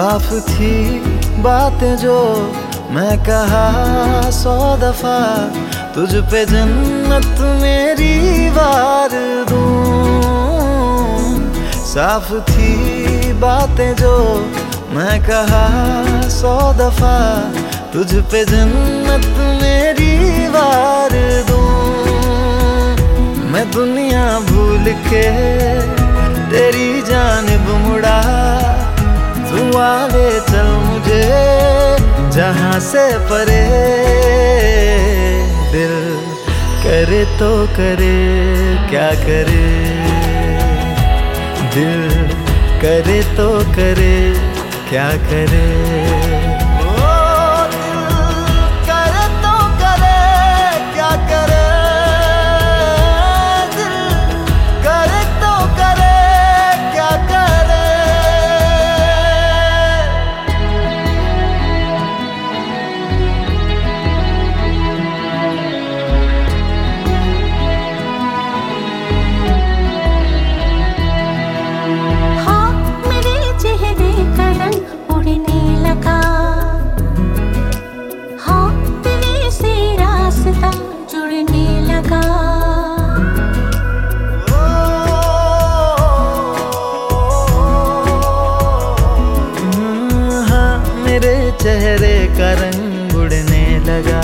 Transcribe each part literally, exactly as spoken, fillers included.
साफ थी बातें जो मैं कहा सौ दफा, तुझ पे जन्नत मेरी वार दूं। साफ थी बातें जो मैं कहा सौ दफा, तुझ पे जन्नत मेरी वार दूं। मैं दुनिया भूल के तेरी जानिब मुड़ा, तू आले चल मुझे जहां से परे। दिल करे तो करे क्या करे, दिल करे तो करे क्या करे। चेहरे का रंग उड़ने लगा,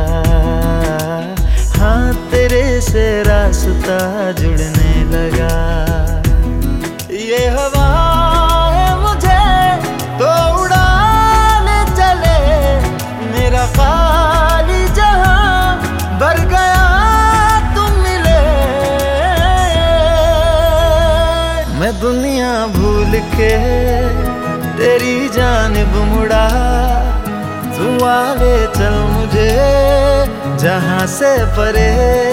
हाँ तेरे से रास्ता जुड़ने लगा। ये हवा है मुझे तो उड़ा ले चले, मेरा खाली जहां भर गया तुम मिले। मैं दुनिया भूल के तेरी जानिब मुड़ा, तू आले चल मुझे जहां से परे।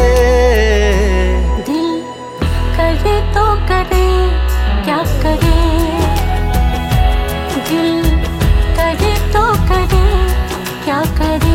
दिल करे तो करे क्या करे, दिल करे तो करे क्या करे।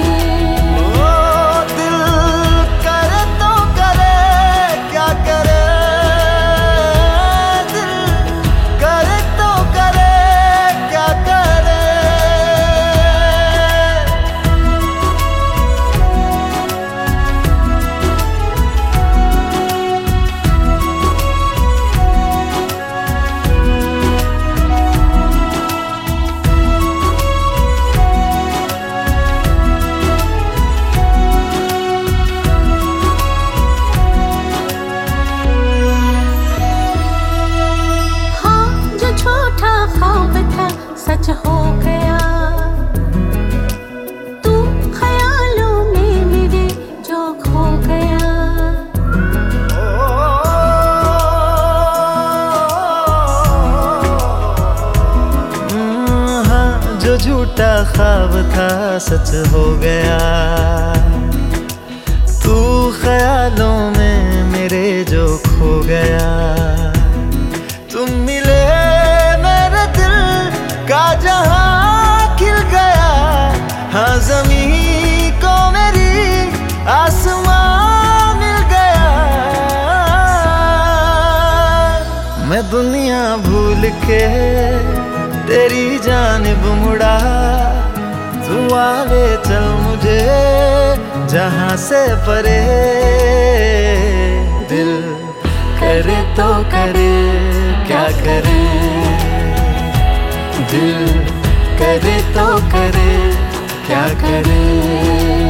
सच हो गया तू ख्यालों में मेरे जो खो गया। हाँ जो झूठा ख्वाब था सच हो गया, तू ख्यालों में मेरे जो खो गया। तुम मिले का जहां खिल गया, हाँ ज़मीं को मेरी आसमां मिल गया। मैं दुनिया भूल के तेरी जानिब मुड़ा, तू आले चल मुझे जहां से परे। दिल करे तो करे क्या करे, दिल करे तो करे क्या करे।